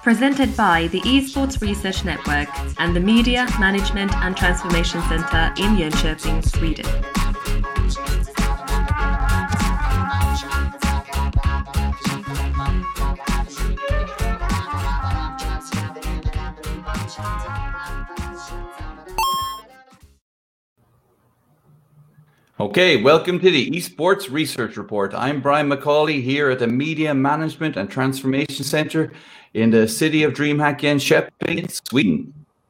Presented by the Esports Research Network and the Media, Management and Transformation Center in Jönköping, Sweden. Okay, welcome to the Esports Research Report. I'm Brian McCauley here at the Media Management and Transformation Center in the city of DreamHack Jönköping in Sweden.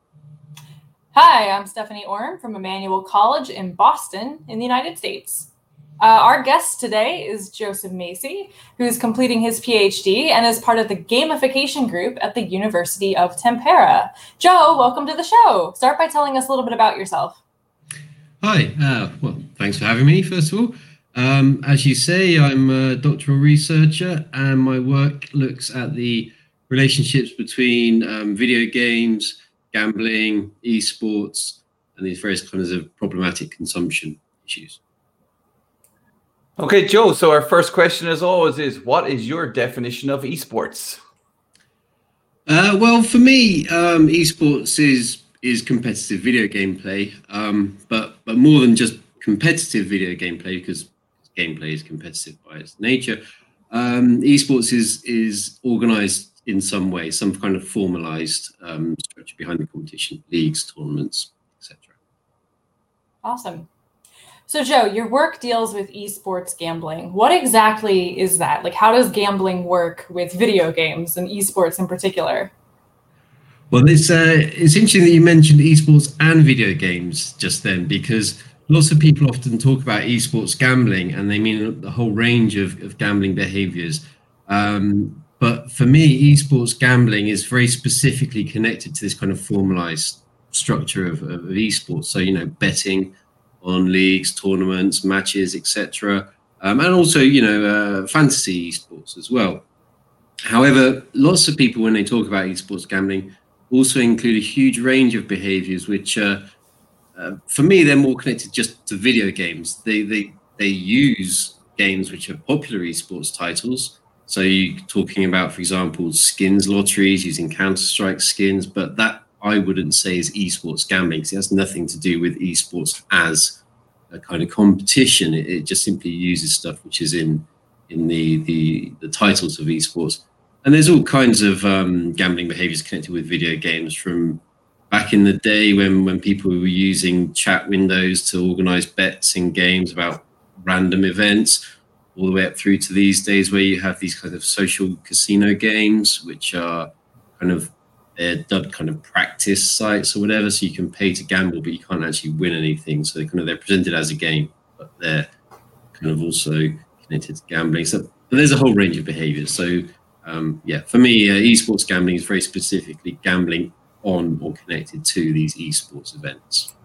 Hi, I'm Stephanie Orm from Emmanuel College in Boston in the United States. Our guest today is Joseph Macy, who's completing his PhD and is part of the gamification group at the University of Tampere. Joe, welcome to the show. Start by telling us a little bit about yourself. Hi, well, thanks for having me, first of all. As you say, I'm a doctoral researcher and my work looks at the relationships between video games, gambling, esports, and these various kinds of problematic consumption issues. Okay, Joe, so our first question as always is, what is your definition of esports? Well, for me, esports is competitive video game play, but more than just competitive video game play, because gameplay is competitive by its nature. Esports is organized in some way, some kind of formalized structure behind the competition, leagues, tournaments, etc. Awesome. So Joe, your work deals with esports gambling. What exactly is that? Like, how does gambling work with video games and esports in particular? Well, it's interesting that you mentioned esports and video games just then, because lots of people often talk about esports gambling and they mean the whole range of gambling behaviors. But for me, esports gambling is very specifically connected to this kind of formalized structure of esports. So, betting on leagues, tournaments, matches, etc. And also, fantasy esports as well. However, lots of people, when they talk about esports gambling, also include a huge range of behaviors, which for me, they're more connected just to video games. They use games which are popular esports titles. So you're talking about, for example, skins lotteries using Counter-Strike skins, but that I wouldn't say is esports gambling, because it has nothing to do with esports as a kind of competition. It just simply uses stuff which is in the titles of esports. And there's all kinds of gambling behaviors connected with video games, from back in the day when people were using chat windows to organize bets in games about random events, all the way up through to these days where you have these kind of social casino games, which are kind of dubbed kind of practice sites or whatever. So you can pay to gamble, but you can't actually win anything. So they're presented as a game, but they're kind of also connected to gambling. So but there's a whole range of behaviors. So for me, esports gambling is very specifically gambling on or connected to these esports events.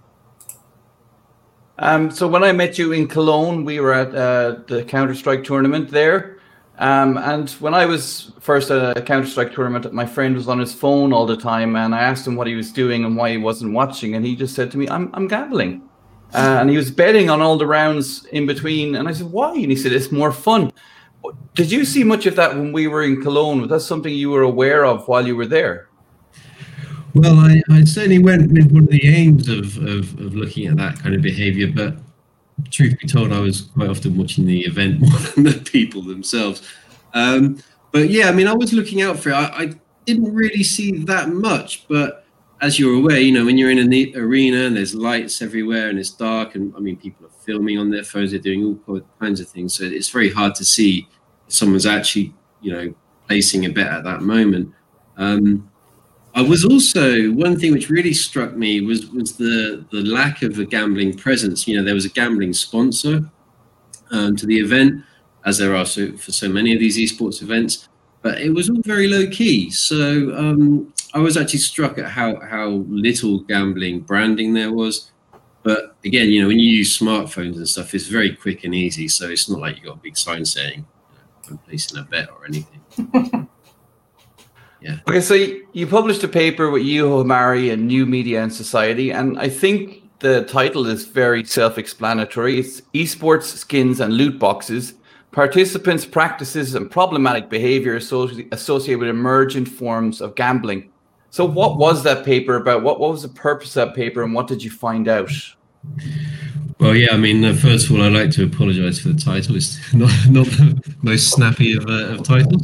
So when I met you in Cologne, we were at the Counter-Strike tournament there. And when I was first at a Counter-Strike tournament, my friend was on his phone all the time, and I asked him what he was doing and why he wasn't watching, and he just said to me, I'm gambling. And he was betting on all the rounds in between, and I said, why? And he said, it's more fun. Did you see much of that when we were in Cologne? Was that something you were aware of while you were there? Well, I certainly went with one of the aims of looking at that kind of behavior, but truth be told, I was quite often watching the event more than the people themselves. But yeah, I was looking out for it. I didn't really see that much, but as you're aware, when you're in an arena and there's lights everywhere and it's dark, and people are filming on their phones, they're doing all kinds of things. So it's very hard to see if someone's actually, placing a bet at that moment. I was also, one thing which really struck me was the lack of a gambling presence. There was a gambling sponsor to the event, as there are for so many of these esports events, but it was all very low key. So I was actually struck at how little gambling branding there was. But again, when you use smartphones and stuff, it's very quick and easy. So it's not like you got a big sign saying, I'm placing a bet or anything. Yeah. Okay, so you published a paper with Juho Mari in New Media and Society, and I think the title is very self-explanatory. It's Esports, Skins and Loot Boxes, participants' practices and problematic behavior associated with emergent forms of gambling. So what was that paper about? What was the purpose of that paper, and what did you find out? Well, yeah, I mean, first of all, I'd like to apologise for the title. It's not the most snappy of titles,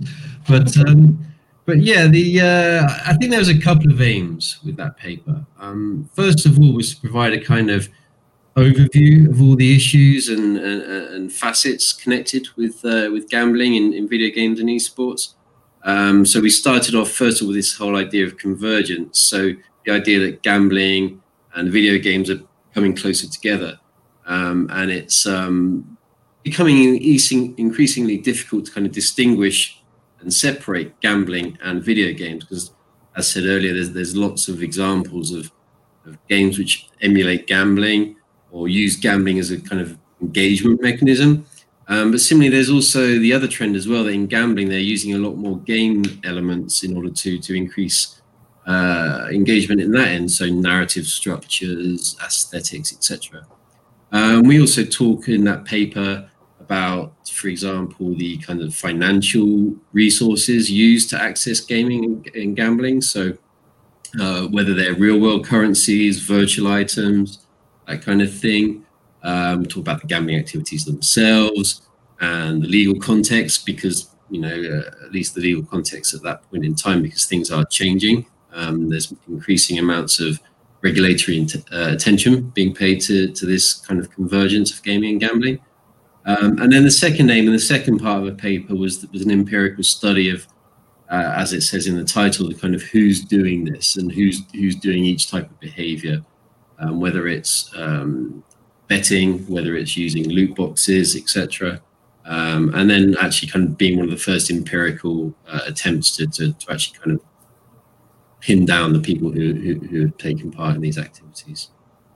but yeah, I think there was a couple of aims with that paper. First of all, was to provide a kind of overview of all the issues and facets connected with gambling in video games and esports. So we started off first of all with this whole idea of convergence. So the idea that gambling and video games are coming closer together, and it's becoming increasingly difficult to kind of distinguish and separate gambling and video games, because, as I said earlier, there's lots of examples of games which emulate gambling or use gambling as a kind of engagement mechanism. But similarly, there's also the other trend as well, that in gambling, they're using a lot more game elements in order to increase engagement in that end. So narrative structures, aesthetics, etc. We also talk in that paper about, for example, the kind of financial resources used to access gaming and gambling. So whether they're real world currencies, virtual items, that kind of thing. We talk about the gambling activities themselves and the legal context, because, at least the legal context at that point in time, because things are changing. There's increasing amounts of regulatory attention being paid to this kind of convergence of gaming and gambling. And then the second aim and the second part of the paper was an empirical study of, as it says in the title, the kind of who's doing this and who's doing each type of behavior, whether it's betting, whether it's using loot boxes, etc. And then actually kind of being one of the first empirical attempts to actually kind of pin down the people who have taken part in these activities.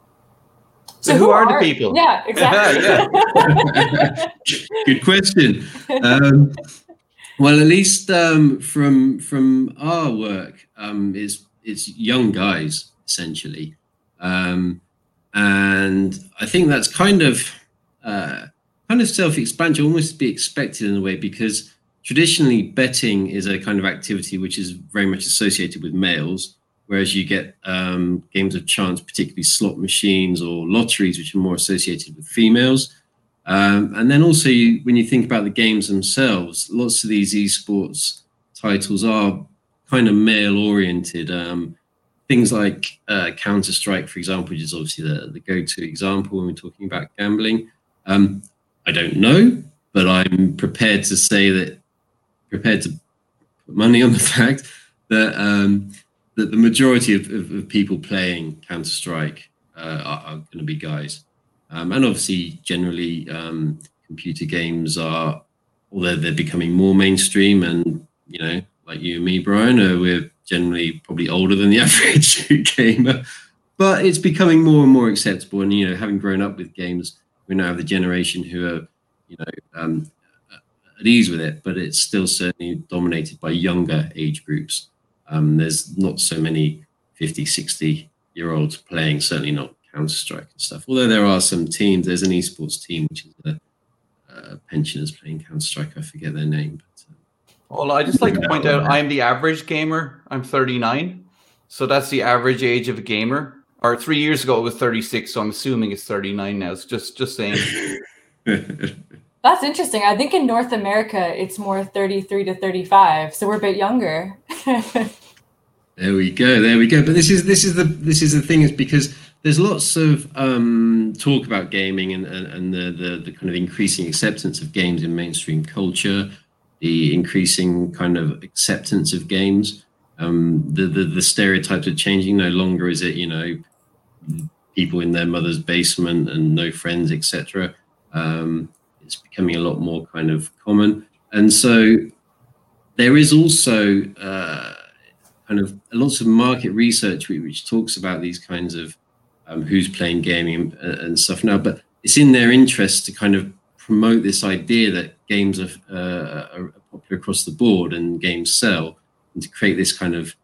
So who are the people? Yeah, exactly. Good question. Well, at least from our work, it's young guys essentially, and I think that's kind of self-explanatory, almost to be expected in a way, because traditionally betting is a kind of activity which is very much associated with males, whereas you get games of chance, particularly slot machines or lotteries, which are more associated with females. And then also, when you think about the games themselves, lots of these esports titles are kind of male-oriented. Things like Counter-Strike, for example, which is obviously the go-to example when we're talking about gambling. I don't know, but I'm prepared to put money on the fact that that the majority of people playing Counter-Strike are going to be guys. And obviously, generally, computer games are, although they're becoming more mainstream, and, like you and me, Brian, we're generally probably older than the average gamer, but it's becoming more and more acceptable. And, having grown up with games, we now have the generation who are, at ease with it, but it's still certainly dominated by younger age groups. There's not so many 50, 60-year-olds playing, certainly not Counter-Strike and stuff. Although there are some teams, there's an esports team, which is pensioners playing Counter-Strike. I forget their name. But, well, I just like to point out I'm the average gamer. I'm 39. So that's the average age of a gamer. Or 3 years ago, it was 36. So I'm assuming it's 39 now. It's just saying. That's interesting. I think in North America, it's more 33 to 35. So we're a bit younger. There we go. But this is the thing, is because there's lots of talk about gaming and the kind of increasing acceptance of games in mainstream culture, the increasing kind of acceptance of games. The stereotypes are changing. No longer is it, people in their mother's basement and no friends, etc. It's becoming a lot more kind of common. And so there is also kind of lots of market research which talks about these kinds of who's playing gaming and stuff now, but it's in their interest to kind of promote this idea that games are popular across the board and games sell, and to create this kind of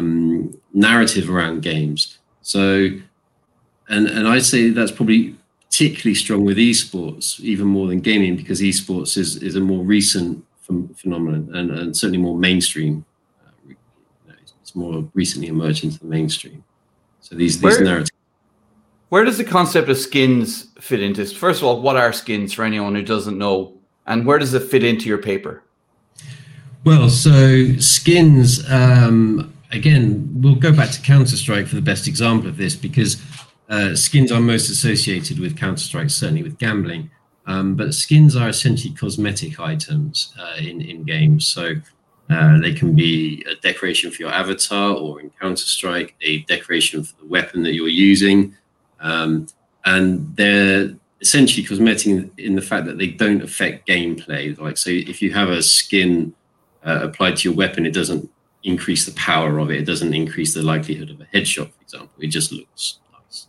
narrative around games. So, and I'd say that's probably particularly strong with esports, even more than gaming, because esports is a more recent phenomenon and certainly more mainstream. It's more recently emerged into the mainstream. So these narratives. Where does the concept of skins fit into this? First of all, what are skins for anyone who doesn't know? And where does it fit into your paper? Well, so skins, again, we'll go back to Counter-Strike for the best example of this, because skins are most associated with Counter-Strike, certainly with gambling. But skins are essentially cosmetic items in games. So they can be a decoration for your avatar, or in Counter-Strike, a decoration for the weapon that you're using. And they're essentially cosmetic in the fact that they don't affect gameplay. Like, so if you have a skin applied to your weapon, it doesn't increase the power of it. It doesn't increase the likelihood of a headshot, for example. It just looks nice.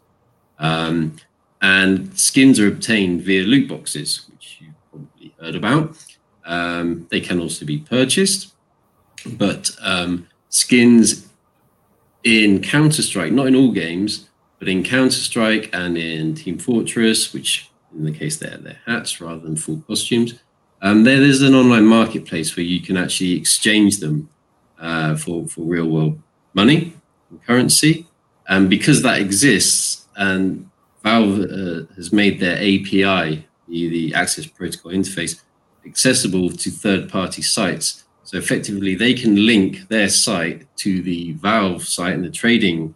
And skins are obtained via loot boxes, which you've probably heard about. They can also be purchased, but skins in Counter-Strike, not in all games, but in Counter-Strike and in Team Fortress, which in the case they're hats rather than full costumes, there's an online marketplace where you can actually exchange them for real world money and currency. And because that exists, and Valve has made their API, the Access Protocol interface, accessible to third-party sites. So effectively, they can link their site to the Valve site in the trading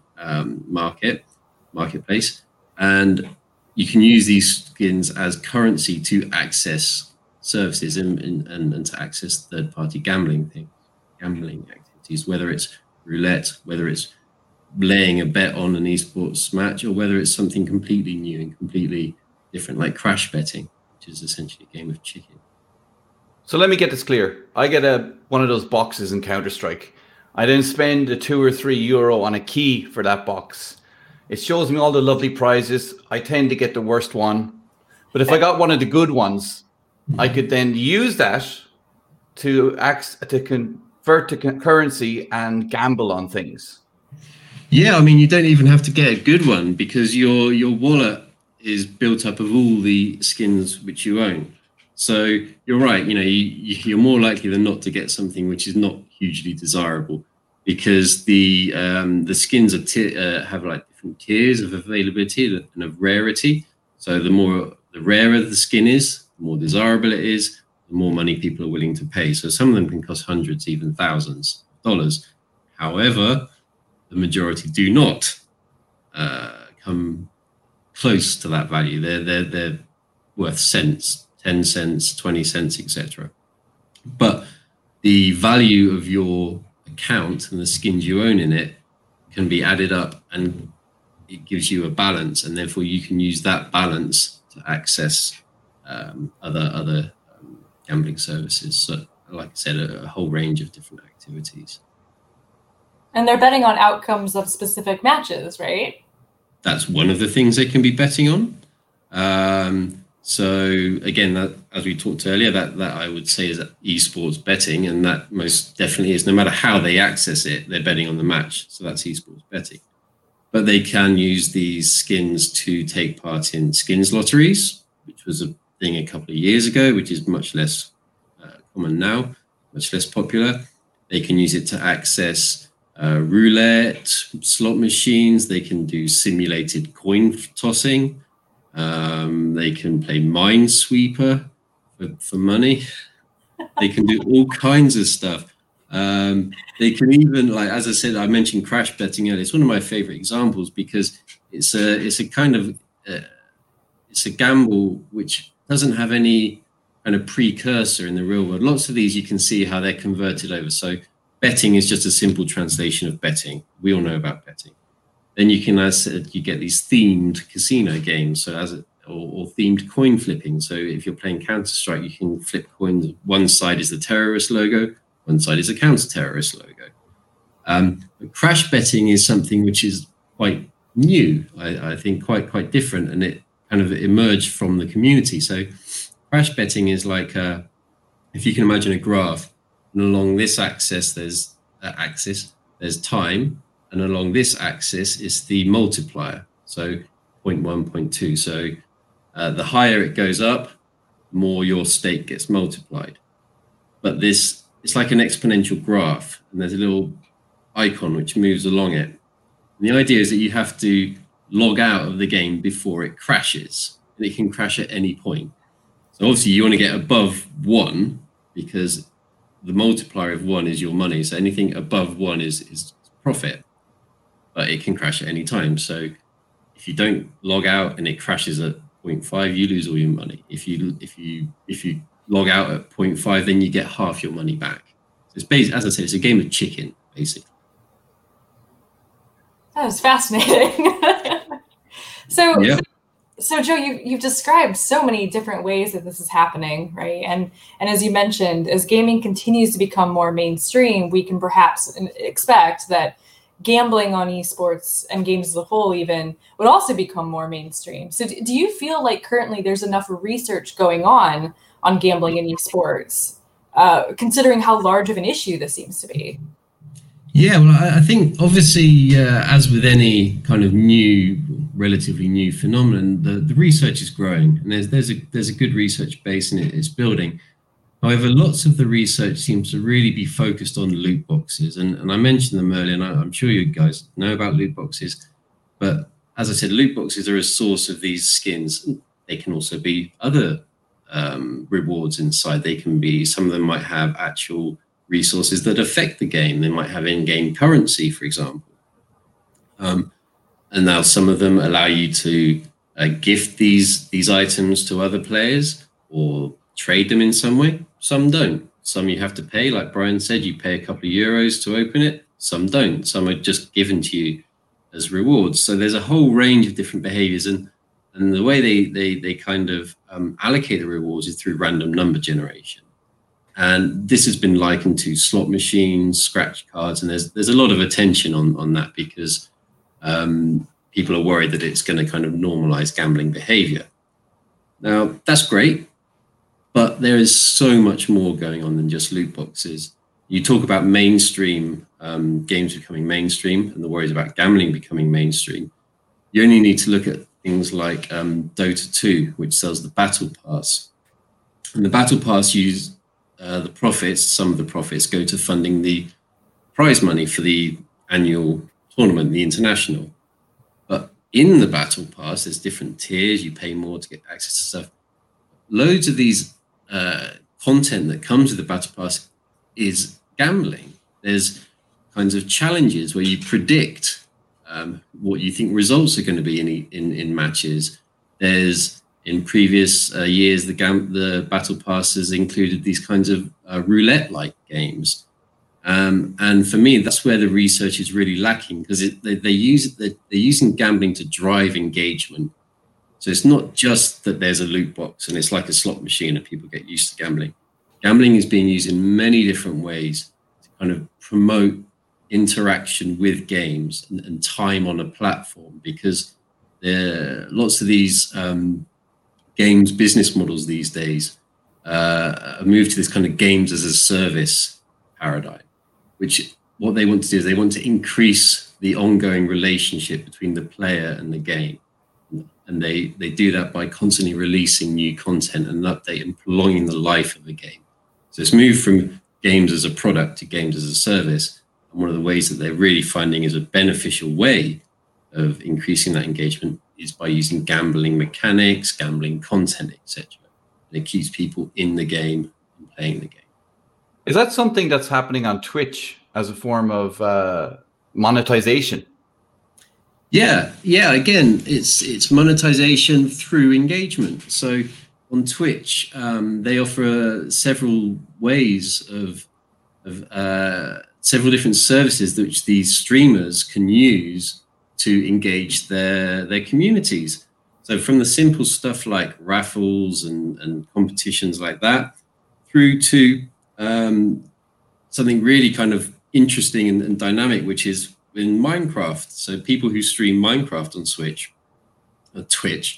marketplace, and you can use these skins as currency to access services and to access third-party gambling activities, whether it's roulette, whether it's laying a bet on an esports match, or whether it's something completely new and completely different, like crash betting, which is essentially a game of chicken. So let me get this clear. I get one of those boxes in Counter-Strike. I then spend a €2 or €3 on a key for that box. It shows me all the lovely prizes. I tend to get the worst one. But if I got one of the good ones, I could then use that to convert to currency and gamble on things. Yeah, I mean, you don't even have to get a good one, because your wallet is built up of all the skins which you own. So you're right, you're more likely than not to get something which is not hugely desirable, because the skins have like different tiers of availability and of rarity. So the rarer the skin is, the more desirable it is, the more money people are willing to pay. So some of them can cost hundreds, even thousands of dollars. However, the majority do not come close to that value. They're worth cents, 10 cents, 20 cents, etc. But the value of your account and the skins you own in it can be added up, and it gives you a balance, and therefore you can use that balance to access other gambling services. So, like I said, a whole range of different activities. And they're betting on outcomes of specific matches, right? That's one of the things they can be betting on. So again, that, as we talked earlier, that I would say is esports betting, and that most definitely is, no matter how they access it, they're betting on the match. So that's esports betting. But they can use these skins to take part in skins lotteries, which was a thing a couple of years ago, which is much less common now, much less popular. They can use it to access roulette, slot machines. They can do simulated coin tossing. They can play Minesweeper for money. They can do all kinds of stuff. They can even, like, as I said, I mentioned crash betting earlier. It's one of my favorite examples, because it's a kind of it's a gamble which doesn't have any kind of precursor in the real world. Lots of these you can see how they're converted over. So betting is just a simple translation of betting. We all know about betting. Then you can, as you get these themed casino games, so or themed coin flipping. So if you're playing Counter-Strike, you can flip coins. One side is the terrorist logo, one side is a counter-terrorist logo. But crash betting is something which is quite new, I think, quite different, and it kind of emerged from the community. So crash betting is like, if you can imagine a graph, and along this axis there's time, and along this axis is the multiplier, so 0.1, 0.2. So The higher it goes up, the more your stake gets multiplied. But it's like an exponential graph, and there's a little icon which moves along it. And the idea is that you have to log out of the game before it crashes, and it can crash at any point. So obviously you want to get above 1, because the multiplier of 1 is your money. So anything above 1 is profit, but it can crash at any time. So if you don't log out and it crashes at 0.5, you lose all your money. If you log out at 0.5, then you get half your money back. So it's basically, as I said, it's a game of chicken, basically. That was fascinating. So, yeah. So Joe, you've described so many different ways that this is happening, right? And as you mentioned, as gaming continues to become more mainstream, we can perhaps expect that gambling on esports and games as a whole even would also become more mainstream. So do you feel like currently there's enough research going on gambling in esports, considering how large of an issue this seems to be? Yeah, well, I think obviously, as with any kind of relatively new phenomenon, the research is growing, and there's a good research base and it's building. However, lots of the research seems to really be focused on loot boxes, and I mentioned them earlier, and I'm sure you guys know about loot boxes. But as I said, loot boxes are a source of these skins. They can also be other rewards inside. They can be, some of them might have actual resources that affect the game. They might have in-game currency, for example. And now some of them allow you to gift these items to other players or trade them in some way. Some don't. Some you have to pay, like Brian said, you pay a couple of euros to open it. Some don't. Some are just given to you as rewards. So there's a whole range of different behaviors, and the way they kind of allocate the rewards is through random number generation. And this has been likened to slot machines, scratch cards, and there's a lot of attention on that because people are worried that it's going to kind of normalize gambling behavior. Now, that's great, but there is so much more going on than just loot boxes. You talk about mainstream games becoming mainstream and the worries about gambling becoming mainstream. You only need to look at things like Dota 2, which sells the Battle Pass. And the Battle Pass the profits, some of the profits go to funding the prize money for the annual tournament, the international. But in the Battle Pass, there's different tiers. You pay more to get access to stuff. Loads of these content that comes with the Battle Pass is gambling. There's kinds of challenges where you predict what you think results are going to be in matches. There's in previous years, the Battle Passes included these kinds of roulette-like games. And for me, that's where the research is really lacking, because they're using gambling to drive engagement. So it's not just that there's a loot box and it's like a slot machine and people get used to gambling. Gambling is being used in many different ways to kind of promote interaction with games and time on a platform, because there are lots of these games business models these days move to this kind of games as a service paradigm, which what they want to do is they want to increase the ongoing relationship between the player and the game. And they do that by constantly releasing new content and update and prolonging the life of the game. So it's moved from games as a product to games as a service. And one of the ways that they're really finding is a beneficial way of increasing that engagement is by using gambling mechanics, gambling content, etc. And it keeps people in the game and playing the game. Is that something that's happening on Twitch as a form of monetization? Yeah. Again, it's monetization through engagement. So on Twitch, they offer several ways of several different services which these streamers can use to engage their communities. So from the simple stuff like raffles and competitions like that, through to something really kind of interesting and dynamic, which is in Minecraft. So people who stream Minecraft on Twitch,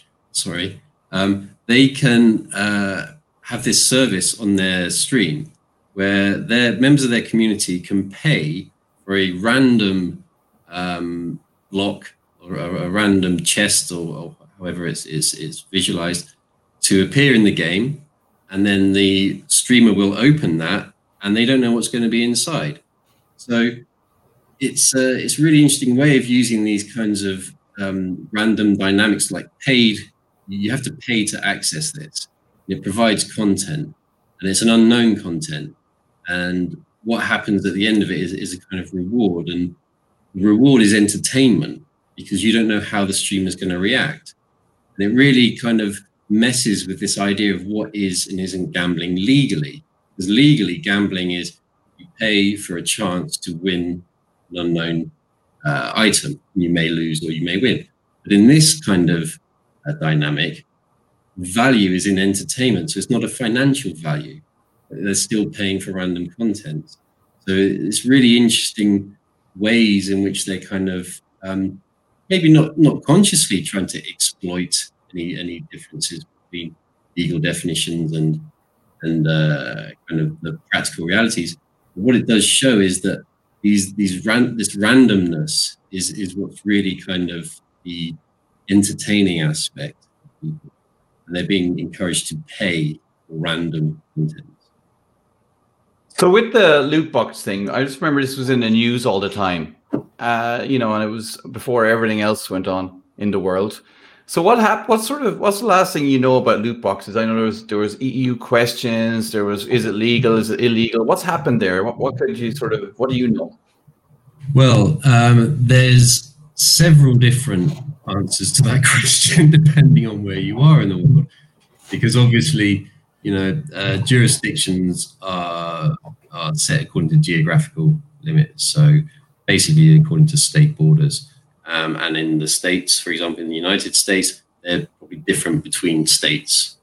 they can have this service on their stream where their members of their community can pay for a random block or a random chest or however it's visualized, to appear in the game, and then the streamer will open that, and they don't know what's going to be inside. So it's a really interesting way of using these kinds of random dynamics, like paid. You have to pay to access this. It provides content, and it's an unknown content. And what happens at the end of it is a kind of reward, and the reward is entertainment, because you don't know how the streamer is going to react. And it really kind of messes with this idea of what is and isn't gambling legally. Because legally, gambling is you pay for a chance to win an unknown item. You may lose or you may win. But in this kind of dynamic, value is in entertainment. So it's not a financial value. They're still paying for random content. So it's really interesting ways in which they're kind of maybe not consciously trying to exploit any differences between legal definitions and kind of the practical realities. But what it does show is that this randomness is what's really kind of the entertaining aspect of people, and they're being encouraged to pay for random content. So with the loot box thing, I just remember this was in the news all the time, and it was before everything else went on in the world. So what happened? What's the last thing you know about loot boxes? I know there was EU questions. There was, is it legal? Is it illegal? What's happened there? What do you know? Well, there's several different answers to that question depending on where you are in the world, because obviously, jurisdictions are set according to geographical limits. So basically, according to state borders. And in the States, for example, in the United States, they're probably different between states.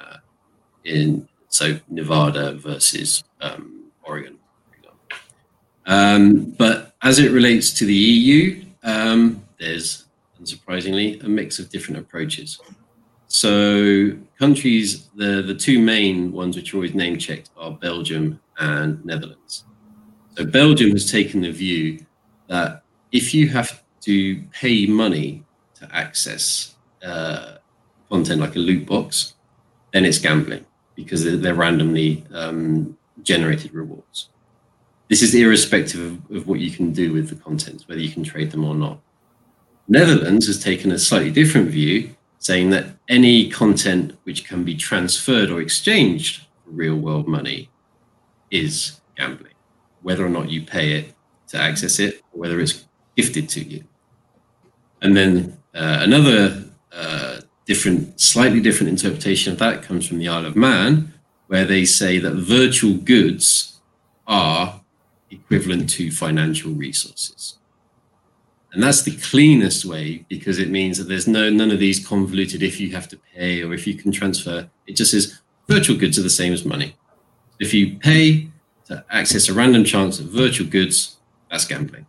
So Nevada versus Oregon, for example. But as it relates to the EU, there's, unsurprisingly, a mix of different approaches. So countries, the two main ones which are always name checked are Belgium and Netherlands. So Belgium has taken the view that if you have to pay money to access content like a loot box, then it's gambling, because they're randomly generated rewards. This is irrespective of what you can do with the content, whether you can trade them or not. Netherlands has taken a slightly different view, saying that any content which can be transferred or exchanged for real world money is gambling, whether or not you pay it to access it, or whether it's gifted to you. And then another slightly different interpretation of that comes from the Isle of Man, where they say that virtual goods are equivalent to financial resources. And that's the cleanest way, because it means that there's none of these convoluted, if you have to pay or if you can transfer. It just says virtual goods are the same as money. If you pay to access a random chance of virtual goods, that's gambling.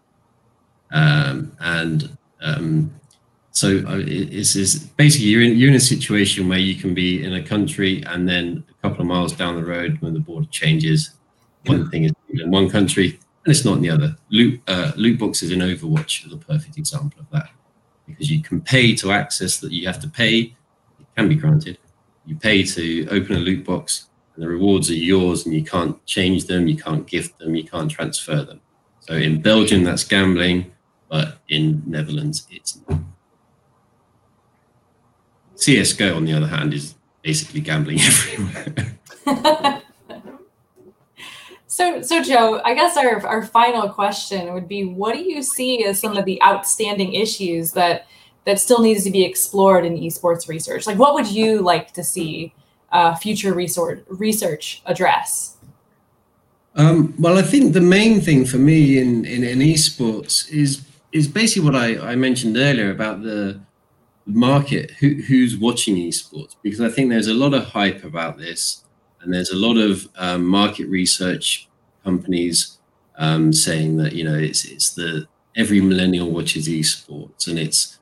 So it's basically you're in a situation where you can be in a country, and then a couple of miles down the road, when the border changes, one thing is in one country and it's not in the other. Loot boxes in Overwatch are the perfect example of that, because you can pay to access that. You have to pay. It can be granted. You pay to open a loot box, and the rewards are yours, and you can't change them, you can't gift them, you can't transfer them. So in Belgium, that's gambling, but in Netherlands, it's not. CSGO, on the other hand, is basically gambling everywhere. So Joe, I guess our final question would be, what do you see as some of the outstanding issues that still needs to be explored in esports research? Like, what would you like to see future research address? Well, I think the main thing for me in esports is basically what I mentioned earlier about the market, who's watching esports, because I think there's a lot of hype about this, and there's a lot of market research companies saying that it's every millennial watches esports, and it's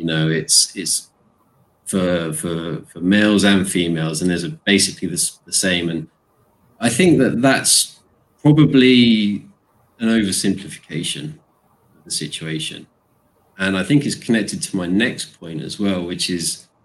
for males and females, and there's basically the same. And I think that's probably an oversimplification of the situation. And I think it's connected to my next point as well, which is